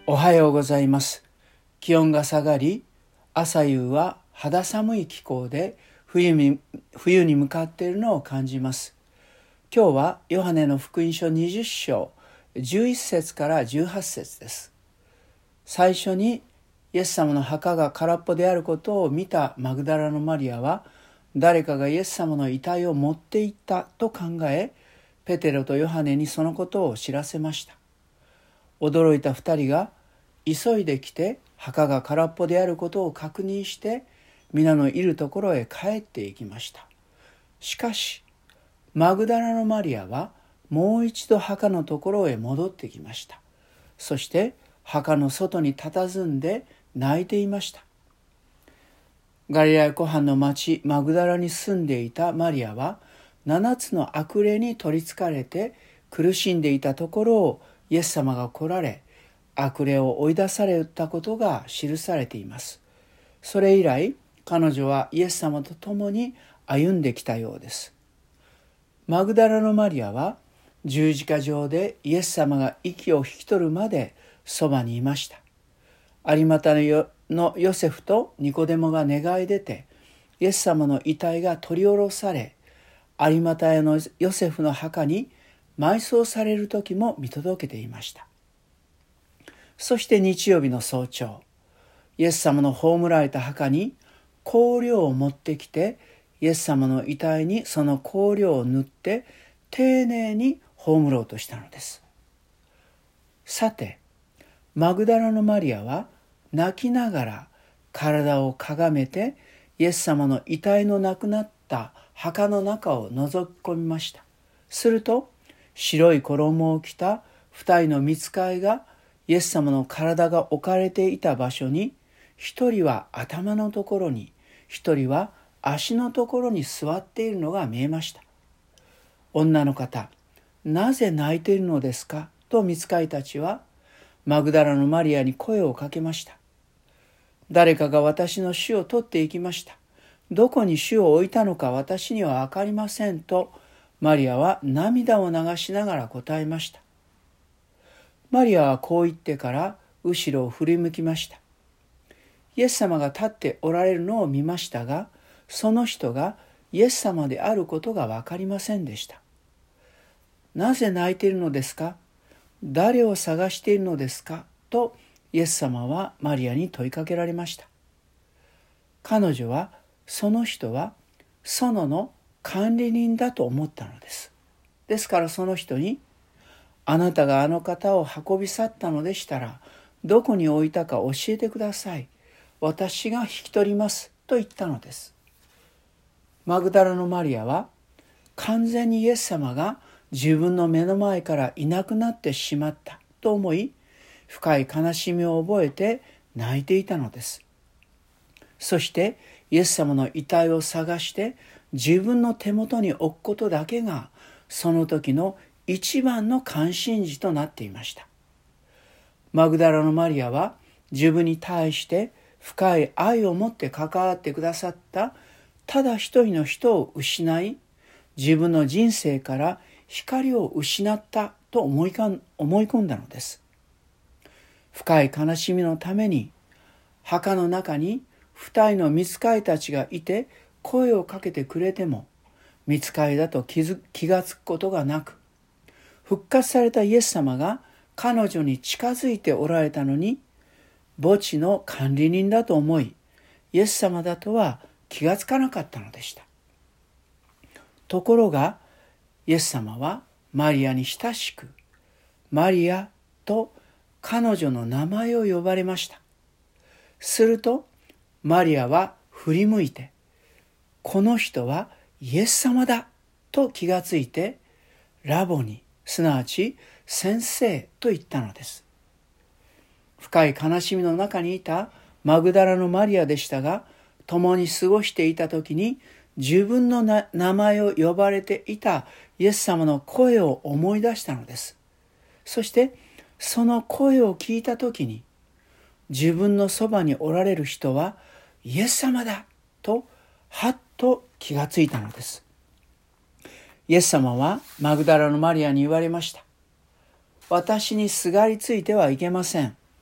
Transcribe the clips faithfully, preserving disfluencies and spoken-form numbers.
おはようございます。気温が下がり、朝夕は肌寒い気候で冬に、冬に向かっているのを感じます。今日はヨハネの福音書にじゅっ章じゅういっ節からじゅうはち節です。最初にイエス様の墓が空っぽであることを見たマグダラのマリアは、誰かがイエス様の遺体を持って行ったと考え、ペテロとヨハネにそのことを知らせました。驚いた二人が急いで来て墓が空っぽであることを確認して、皆のいるところへ帰っていきました。しかしマグダラのマリアはもう一度墓のところへ戻ってきました。そして墓の外に佇んで泣いていました。ガリラヤ湖畔の町マグダラに住んでいたマリアは、七つの悪霊に取りつかれて苦しんでいたところをイエス様が来られ、悪霊を追い出されたことが記されています。それ以来、彼女はイエス様と共に歩んできたようです。マグダラのマリアは十字架上でイエス様が息を引き取るまでそばにいました。有股のヨセフとニコデモが願い出て、イエス様の遺体が取り下ろされ、有股屋のヨセフの墓に埋葬される時も見届けていました。そして日曜日の早朝、イエス様の葬られた墓に香料を持ってきて、イエス様の遺体にその香料を塗って丁寧に葬ろうとしたのです。さて、マグダラのマリアは泣きながら体をかがめて、イエス様の遺体のなくなった墓の中を覗き込みました。すると、白い衣を着た二人の御使いがイエス様の体が置かれていた場所に、一人は頭のところに、一人は足のところに座っているのが見えました。女の方、なぜ泣いているのですかと御使いたちはマグダラのマリアに声をかけました。誰かが私の主を取っていきました。どこに主を置いたのか私にはわかりませんと、マリアは涙を流しながら答えました。マリアはこう言ってから後ろを振り向きました。イエス様が立っておられるのを見ましたが、その人がイエス様であることがわかりませんでした。なぜ泣いているのですか？誰を探しているのですか？とイエス様はマリアに問いかけられました。彼女はその人は園の管理人だと思ったのです。ですからその人に、あなたがあの方を運び去ったのでしたら、どこに置いたか教えてください。私が引き取りますと言ったのです。マグダラのマリアは完全にイエス様が自分の目の前からいなくなってしまったと思い、深い悲しみを覚えて泣いていたのです。そしてイエス様の遺体を探して自分の手元に置くことだけが、その時の一番の関心事となっていました。マグダラのマリアは自分に対して深い愛を持って関わってくださったただ一人の人を失い、自分の人生から光を失ったと思いかん、思い込んだのです。深い悲しみのために墓の中に二人の御使いたちがいて声をかけてくれても、御使いだと 気づ、気がつくことがなく、復活されたイエス様が彼女に近づいておられたのに、墓地の管理人だと思い、イエス様だとは気がつかなかったのでした。ところがイエス様はマリアに親しく、マリアと彼女の名前を呼ばれました。するとマリアは振り向いて、この人はイエス様だと気がついて、ラボニ、すなわち先生と言ったのです。深い悲しみの中にいたマグダラのマリアでしたが、共に過ごしていた時に自分の名前を呼ばれていたイエス様の声を思い出したのです。そしてその声を聞いた時に、自分のそばにおられる人はイエス様だとはっと気がついたのです。イエス様はマグダラのマリアに言われました。私にすがりついてはいけません。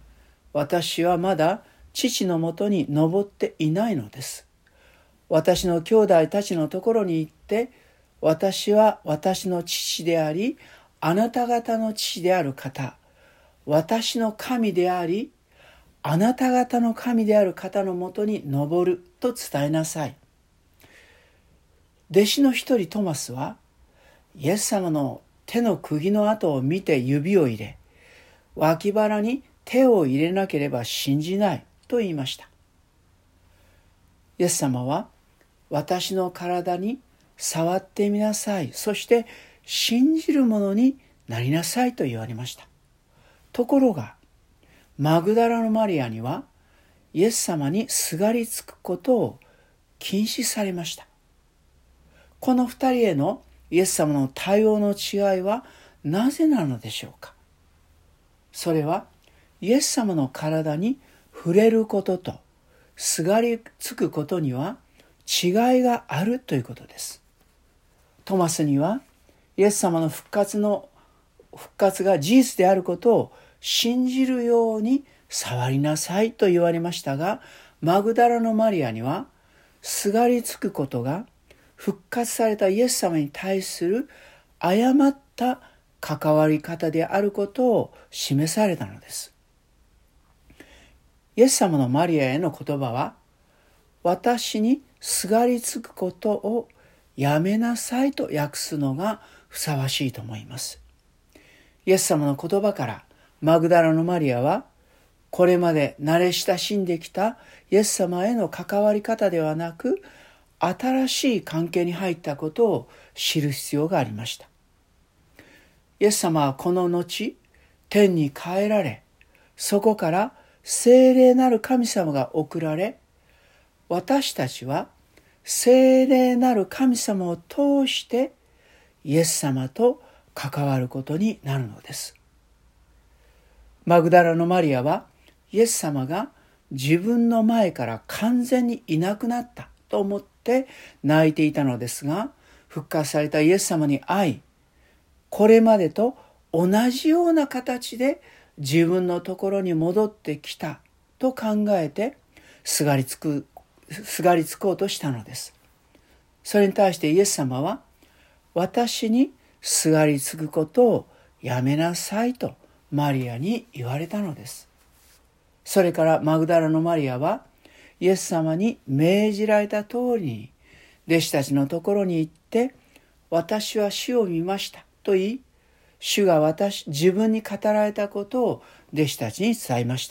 私はまだ父のもとに登っていないのです。私の兄弟たちのところに行って、私は私の父であり、あなた方の父である方、私の神であり、あなた方の神である方のもとに登ると伝えなさい。弟子の一人トマスは、イエス様の手の釘の跡を見て指を入れ、脇腹に手を入れなければ信じないと言いました。イエス様は、私の体に触ってみなさい。そして信じる者になりなさいと言われました。ところが、マグダラのマリアには、イエス様にすがりつくことを禁止されました。この二人へのイエス様の対応の違いはなぜなのでしょうか。それは、イエス様の体に触れることとすがりつくことには違いがあるということです。トマスにはイエス様の復活の復活が事実であることを信じるように触りなさいと言われましたが、マグダラのマリアにはすがりつくことが復活されたイエス様に対する誤った関わり方であることを示されたのです。イエス様のマリアへの言葉は、私にすがりつくことをやめなさいと訳すのがふさわしいと思います。イエス様の言葉からマグダラのマリアは、これまで慣れ親しんできたイエス様への関わり方ではなく、新しい関係に入ったことを知る必要がありました。イエス様はこの後、天に帰られ、そこから聖霊なる神様が送られ、私たちは聖霊なる神様を通してイエス様と関わることになるのです。マグダラのマリアはイエス様が自分の前から完全にいなくなったと思って泣いていたのですが、復活されたイエス様に会い、これまでと同じような形で自分のところに戻ってきたと考えてすがりつく、すがりつこうとしたのです。それに対してイエス様は、私にすがりつくことをやめなさいとマリアに言われたのです。それからマグダラのマリアはイエス様に命じられた通りに弟子たちのところに行って、私は主を見ましたと言い、主が私自分に語られたことを弟子たちに伝えました。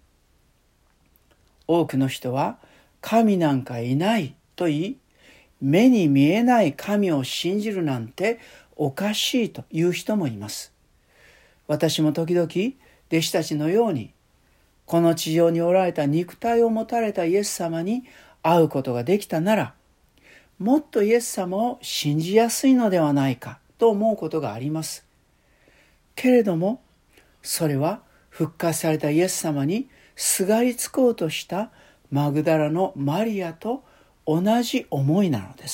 多くの人は神なんかいないと言い、目に見えない神を信じるなんておかしいという人もいます。私も時々弟子たちのように、この地上におられた肉体を持たれたイエス様に会うことができたなら、もっとイエス様を信じやすいのではないかと思うことがあります。けれども、それは復活されたイエス様にすがりつこうとしたマグダラのマリアと同じ思いなのです。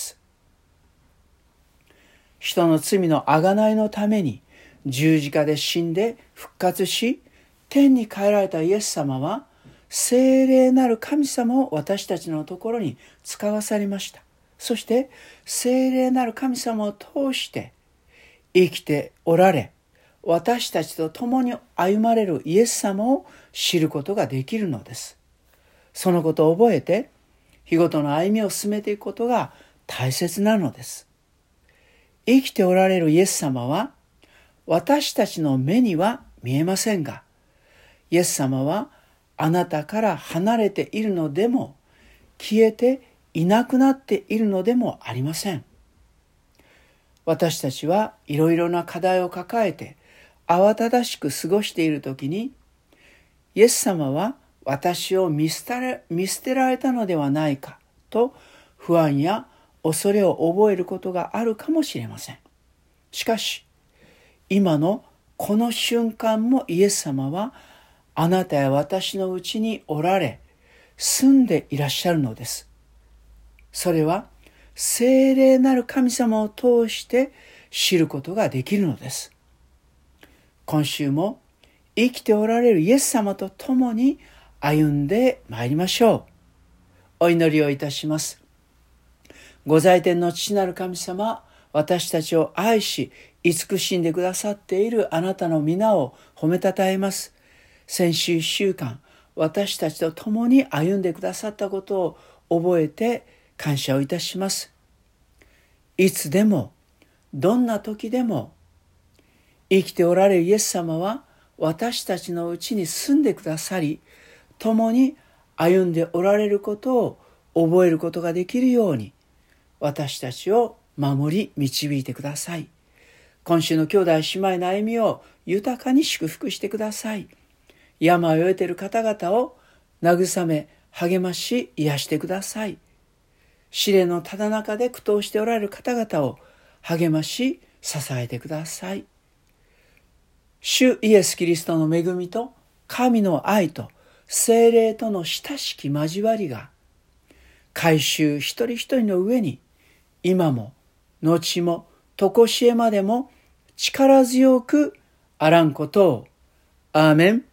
人の罪の贖いのために十字架で死んで復活し、天に帰られたイエス様は、聖霊なる神様を私たちのところに使わされました。そして聖霊なる神様を通して生きておられ、私たちと共に歩まれるイエス様を知ることができるのです。そのことを覚えて、日ごとの歩みを進めていくことが大切なのです。生きておられるイエス様は、私たちの目には見えませんが、イエス様はあなたから離れているのでも、消えていなくなっているのでもありません。私たちはいろいろな課題を抱えて慌ただしく過ごしているときに、イエス様は私を見捨てられ、見捨てられたのではないかと不安や恐れを覚えることがあるかもしれません。しかし、今のこの瞬間もイエス様はあなたや私のうちにおられ、住んでいらっしゃるのです。それは聖霊なる神様を通して知ることができるのです。今週も生きておられるイエス様と共に歩んでまいりましょう。お祈りをいたします。ご在天の父なる神様、私たちを愛し慈しんでくださっているあなたの皆を褒めたたえます。先週一週間、私たちと共に歩んでくださったことを覚えて感謝をいたします。いつでもどんな時でも生きておられるイエス様は私たちのうちに住んでくださり、共に歩んでおられることを覚えることができるように、私たちを守り導いてください。今週の兄弟姉妹の歩みを豊かに祝福してください。病を得ている方々を慰め励まし癒してください。試練のただ中で苦闘しておられる方々を励まし支えてください。主イエス・キリストの恵みと神の愛と聖霊との親しき交わりが改宗一人一人の上に今も後も常しえまでも力強くあらんことを。アーメン。